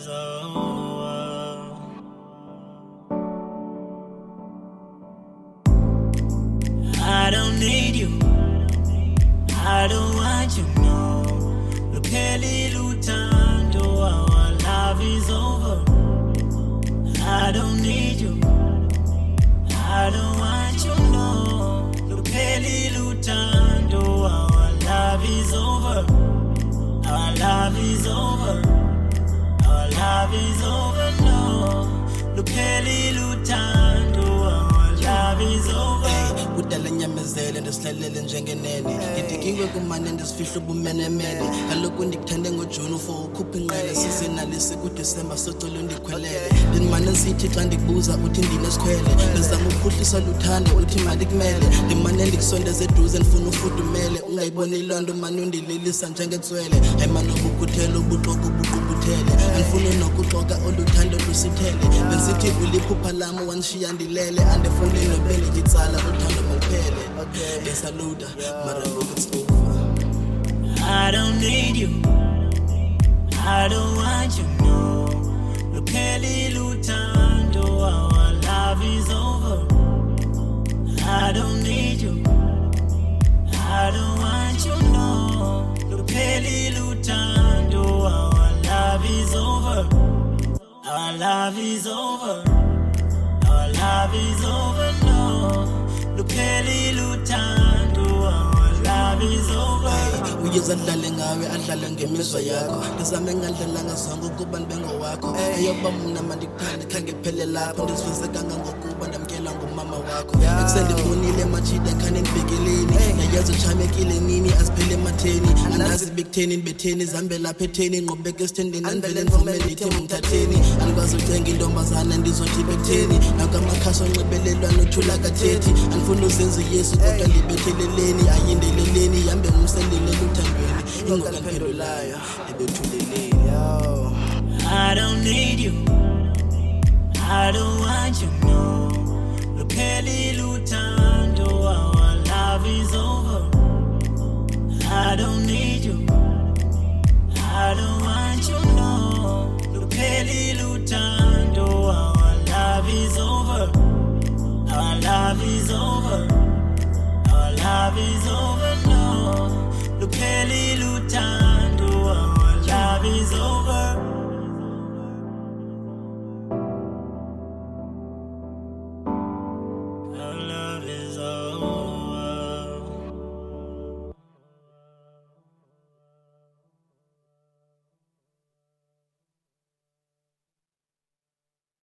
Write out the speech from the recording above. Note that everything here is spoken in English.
is over. I don't need you, I don't want you, no. Luphelile uthando, our love is over. I don't need you, I don't want you, no. Luphelile uthando, our love is over. Our love is over. Our love is over, no. Luphelile uthando, our love is over. Udala nyamezele ndisilalele njengenene ngidikingwe kumane ndisifihla ubumenemene kaloku ndikuthande ngoJune for ukhupha inqele sizenalise kuDisemba socela ndikhwelele ndimane nsithi xa ndikubuza uthi ndinesikhwele ndizama ukuphuhlisa luthando uthi mali kumele ndimane ndikusondeza eduze ndifuna ufudumele ungayiboni loo nto mane undililisa njengetswele ayimane ubukuthele ubuxoka ubuqubuthele andifuni nokuxoka oluthando lusithele bensithi uliphupha lam wanishiya ndilele andifuni nobele ngitsala uthando malphele besaluda mara ngoku it's over. I don't need you, I don't want you, no. Luphelile uthando, our love is over. I don't need you, I don't want you, no. Luphelile uthando, our love is over. Our love is over. Our love is over, no. Luphelile uthando, our love is over. Uyeza adlale ngawe adlale ngemizwa yakho ndizame ngandlelanga zonke ukuba ndibe ngowakho eyokuba mna mandikuthande khange phele lapho ndiziveze kangangokuba ndamkela ngumama wakho ekusendibonile machida khane ndibhekeleni nayazi uchamekile nini aziphele ematheni anazi bekutheni ndibetheni zambe lapha etheni ngqobeke esithendeni andivele ndivume ndithi mthatheni andikwazi ucenga intombazana ndizothi bekutheni nakamakhasi onxibelelwano uthula kathethi andifuna uzenza uyesu kodwa ndibetheleleni ayindeleleni yambe umsendele luthandweni ingokaniphendulayo ebethuleleni yo. I don't need you, I don't want you, no. Luphelile uthando, our love is over. I don't need